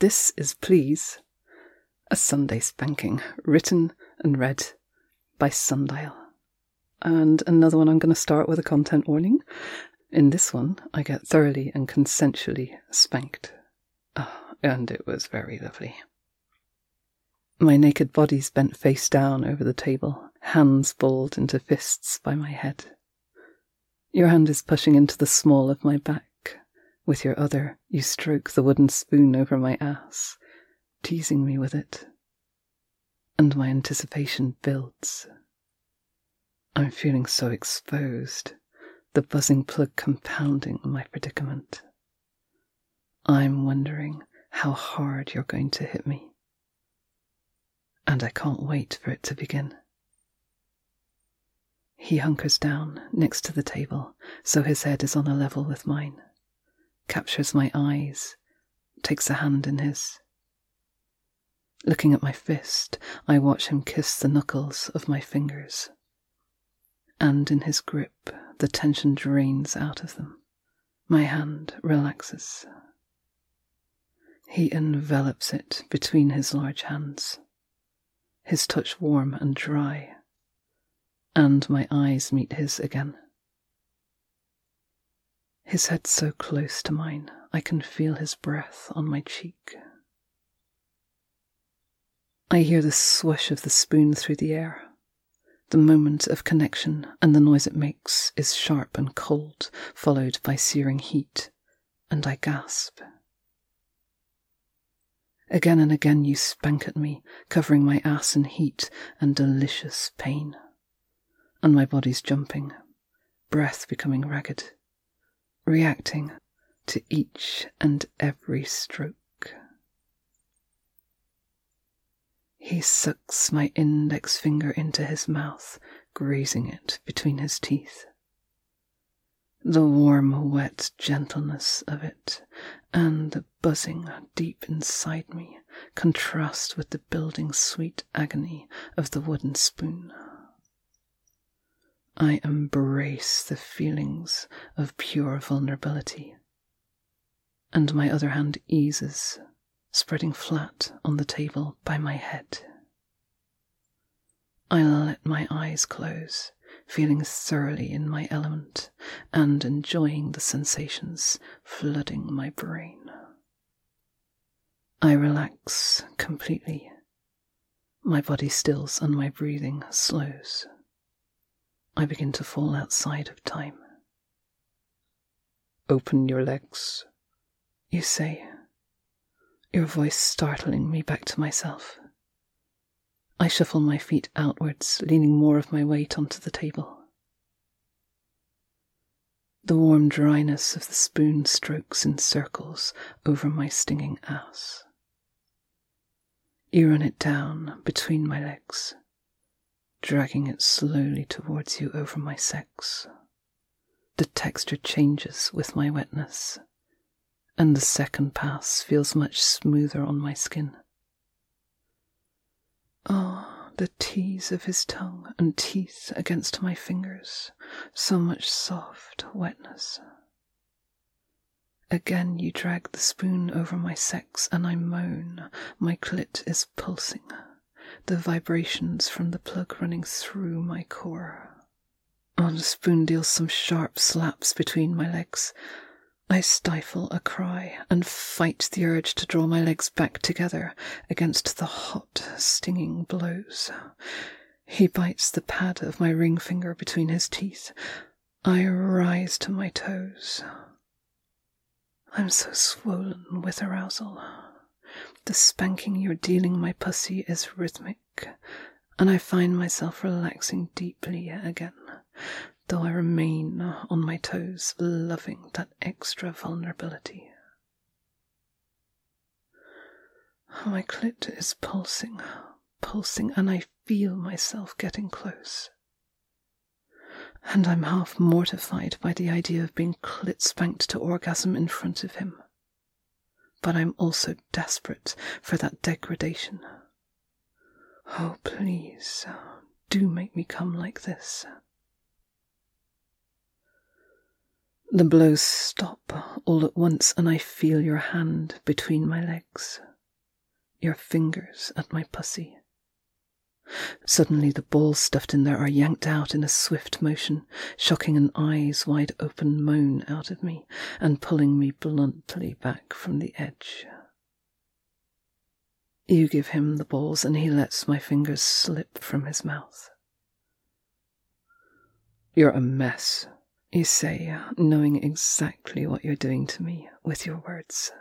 This is Please, a Sunday spanking, written and read by Sundial. And another one I'm going to start with a content warning. In this one, I get thoroughly and consensually spanked. And it was very lovely. My naked body's bent face down over the table, hands balled into fists by my head. Your hand is pushing into the small of my back. With your other, you stroke the wooden spoon over my ass, teasing me with it. And my anticipation builds. I'm feeling so exposed, the buzzing plug compounding my predicament. I'm wondering how hard you're going to hit me. And I can't wait for it to begin. He hunkers down next to the table, so his head is on a level with mine. Captures my eyes, takes a hand in his. Looking at my fist, I watch him kiss the knuckles of my fingers. And in his grip, the tension drains out of them. My hand relaxes. He envelops it between his large hands, his touch warm and dry, and my eyes meet his again. His head so close to mine, I can feel his breath on my cheek. I hear the swoosh of the spoon through the air. The moment of connection and the noise it makes is sharp and cold, followed by searing heat, and I gasp. Again and again you spank at me, covering my ass in heat and delicious pain. And my body's jumping, breath becoming ragged, reacting to each and every stroke. He sucks my index finger into his mouth, grazing it between his teeth. The warm, wet gentleness of it and the buzzing deep inside me contrast with the building sweet agony of the wooden spoon. I embrace the feelings of pure vulnerability, and my other hand eases, spreading flat on the table by my head. I let my eyes close, feeling thoroughly in my element and enjoying the sensations flooding my brain. I relax completely. My body stills and my breathing slows. I begin to fall outside of time. Open your legs, you say, your voice startling me back to myself. I shuffle my feet outwards, leaning more of my weight onto the table. The warm dryness of the spoon strokes in circles over my stinging ass. You run it down between my legs, dragging it slowly towards you over my sex. The texture changes with my wetness, and the second pass feels much smoother on my skin. Oh, the tease of his tongue and teeth against my fingers, so much soft wetness. Again you drag the spoon over my sex and I moan, my clit is pulsing, the vibrations from the plug running through my core. The spoon deals some sharp slaps between my legs. I stifle a cry and fight the urge to draw my legs back together against the hot, stinging blows. He bites the pad of my ring finger between his teeth. I rise to my toes. I'm so swollen with arousal. The spanking you're dealing my pussy is rhythmic, and I find myself relaxing deeply again, though I remain on my toes, loving that extra vulnerability. My clit is pulsing, and I feel myself getting close. And I'm half mortified by the idea of being clit spanked to orgasm in front of him. But I'm also desperate for that degradation. Oh, please, do make me come like this. The blows stop all at once and I feel your hand between my legs. your fingers at my pussy. Suddenly the balls stuffed in there are yanked out in a swift motion, shocking an eyes-wide-open moan out of me and pulling me bluntly back from the edge. You give him the balls and he lets my fingers slip from his mouth. You're a mess, you say, knowing exactly what you're doing to me with your words.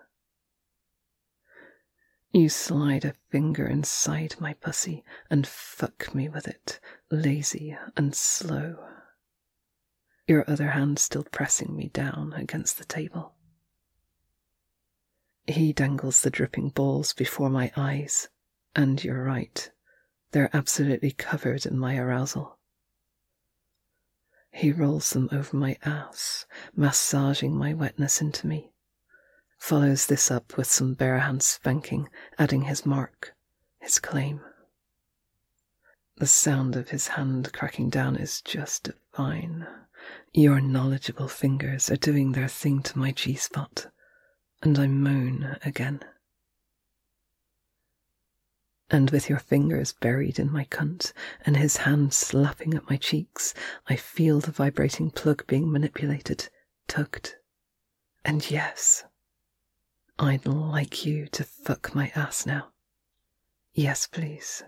You slide a finger inside my pussy and fuck me with it, lazy and slow. Your other hand still pressing me down against the table. He dangles the dripping balls before my eyes, and you're right, they're absolutely covered in my arousal. He rolls them over my ass, massaging my wetness into me. Follows this up with some bare-hand spanking, adding his mark, his claim. The sound of his hand cracking down is just divine. Your knowledgeable fingers are doing their thing to my G-spot, and I moan again. And with your fingers buried in my cunt and his hand slapping at my cheeks, I feel the vibrating plug being manipulated, tugged. And yes, I'd like you to fuck my ass now. Yes, please.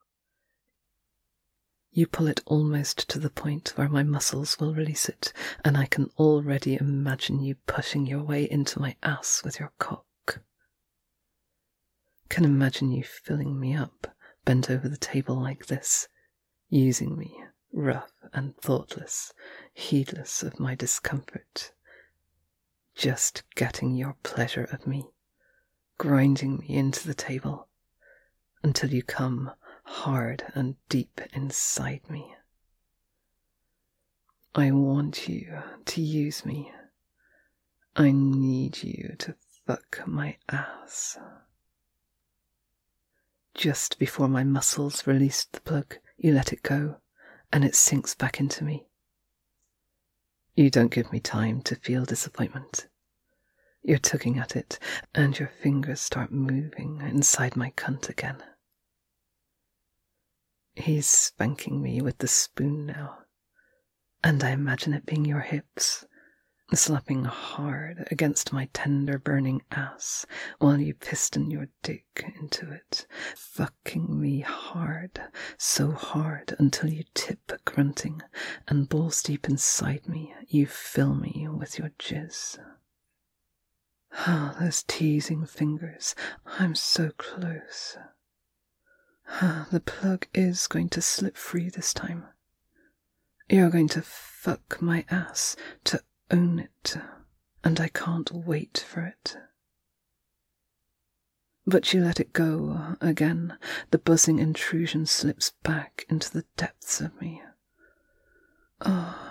You pull it almost to the point where my muscles will release it, and I can already imagine you pushing your way into my ass with your cock. Can imagine you filling me up, bent over the table like this, using me, rough and thoughtless, heedless of my discomfort. Just getting your pleasure of me, grinding me into the table, until you come hard and deep inside me. I want you to use me. I need you to fuck my ass. Just before my muscles release the plug, you let it go, and it sinks back into me. You don't give me time to feel disappointment. You're tugging at it, and your fingers start moving inside my cunt again. He's spanking me with the spoon now, and I imagine it being your hips, slapping hard against my tender burning ass while you piston your dick into it, fucking me hard, so hard until you tip grunting, and balls deep inside me you fill me with your jizz. Ah, those teasing fingers, I'm so close. The plug is going to slip free this time. You're going to fuck my ass to own it, and I can't wait for it. But you let it go again. The buzzing intrusion slips back into the depths of me. Oh.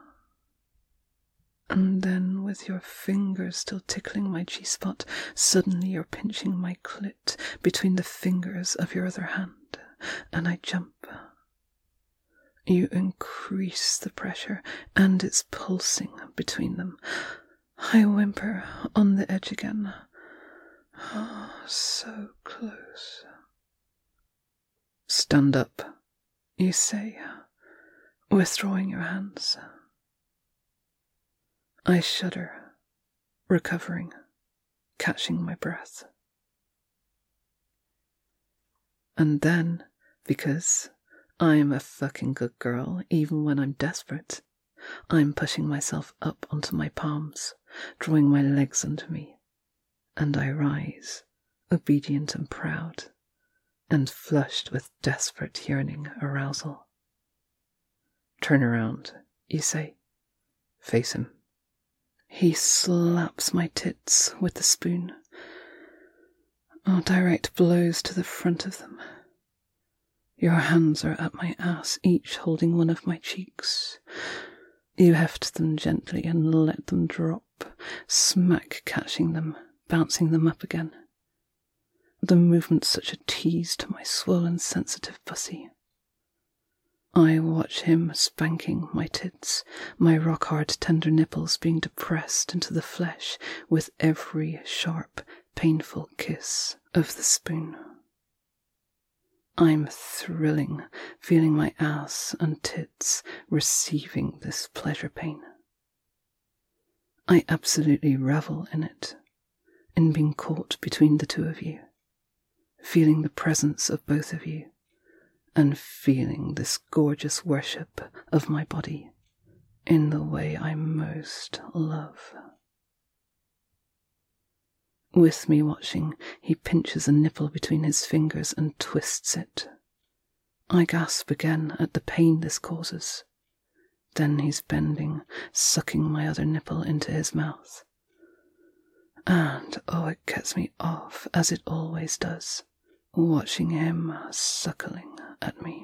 And then, with your fingers still tickling my G-spot, suddenly you're pinching my clit between the fingers of your other hand, and I jump. You increase the pressure, and it's pulsing between them. I whimper on the edge again. Oh, so close. Stand up, you say, withdrawing your hands. I shudder, recovering, catching my breath. And then, because I'm a fucking good girl even when I'm desperate, I'm pushing myself up onto my palms, drawing my legs under me, and I rise, obedient and proud, and flushed with desperate yearning arousal. Turn around, you say. Face him. He slaps my tits with the spoon. Oh, direct blows to the front of them. Your hands are at my ass, each holding one of my cheeks. You heft them gently and let them drop, smack catching them, bouncing them up again. The movement's such a tease to my swollen, sensitive pussy. I watch him spanking my tits, my rock-hard tender nipples being depressed into the flesh with every sharp, painful kiss of the spoon. I'm thrilling, feeling my ass and tits receiving this pleasure pain. I absolutely revel in it, in being caught between the two of you, feeling the presence of both of you, and feeling this gorgeous worship of my body in the way I most love. With me watching, he pinches a nipple between his fingers and twists it. I gasp again at the pain this causes. Then he's bending, sucking my other nipple into his mouth. And oh, it gets me off, as it always does, watching him suckling at me.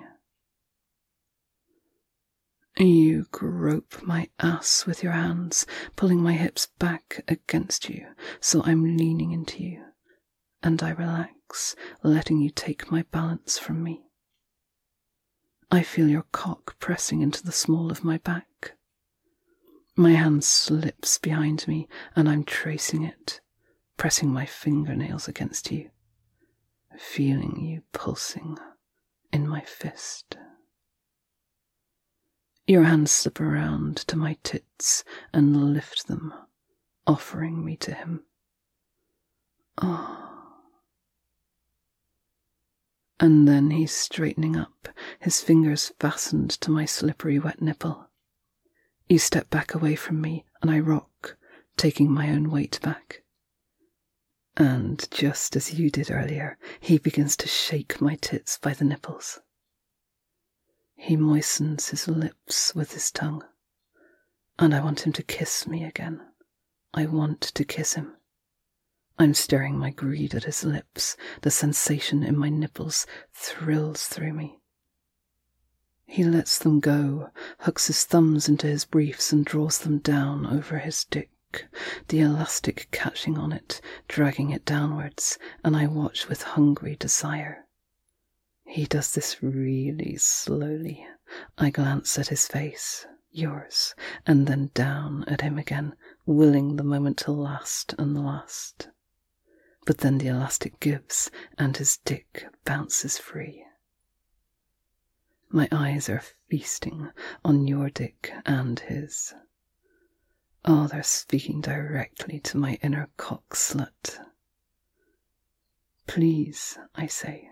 You grope my ass with your hands, pulling my hips back against you, so I'm leaning into you, and I relax, letting you take my balance from me. I feel your cock pressing into the small of my back. My hand slips behind me, and I'm tracing it, pressing my fingernails against you, feeling you pulsing in my fist. Your hands slip around to my tits and lift them, offering me to him. Oh. And then he's straightening up, his fingers fastened to my slippery wet nipple. You step back away from me, and I rock, taking my own weight back. And just as you did earlier, he begins to shake my tits by the nipples. He moistens his lips with his tongue, and I want him to kiss me again. I want to kiss him. I'm stirring my greed at his lips. The sensation in my nipples thrills through me. He lets them go, hooks his thumbs into his briefs and draws them down over his dick, the elastic catching on it, dragging it downwards, and I watch with hungry desire. He does this really slowly. I glance at his face, yours, and then down at him again, willing the moment to last and last. But then the elastic gives, and his dick bounces free. My eyes are feasting on your dick and his. Oh, they're speaking directly to my inner cock slut. Please, I say.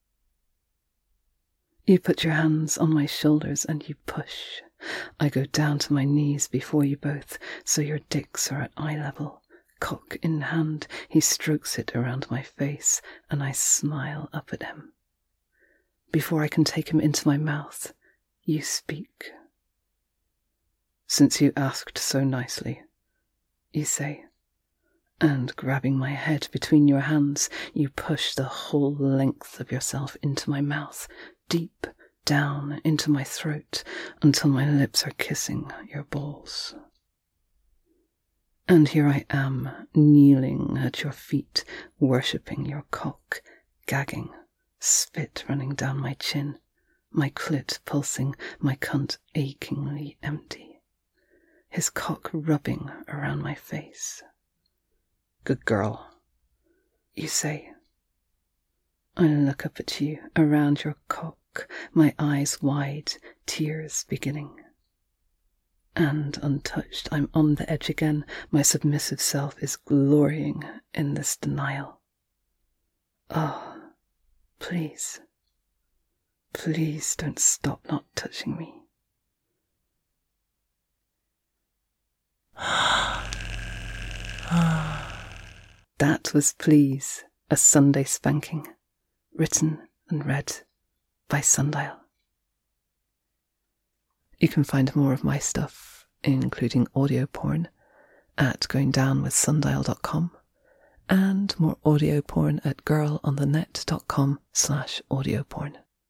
You put your hands on my shoulders and you push. I go down to my knees before you both, so your dicks are at eye level. Cock in hand, he strokes it around my face, and I smile up at him. Before I can take him into my mouth, you speak. Since you asked so nicely, you say, and grabbing my head between your hands, you push the whole length of yourself into my mouth, deep down into my throat, until my lips are kissing your balls. And here I am, kneeling at your feet, worshipping your cock, gagging, spit running down my chin, my clit pulsing, my cunt achingly empty, his cock rubbing around my face. Good girl, you say. I look up at you, around your cock, my eyes wide, tears beginning. And untouched, I'm on the edge again. My submissive self is glorying in this denial. Oh, please, please don't stop not touching me. That was Please, a Sunday Spanking, written and read by Sundial. You can find more of my stuff, including audio porn, at goingdownwithsundial.com and more audio porn at girlonthenet.com/audio porn.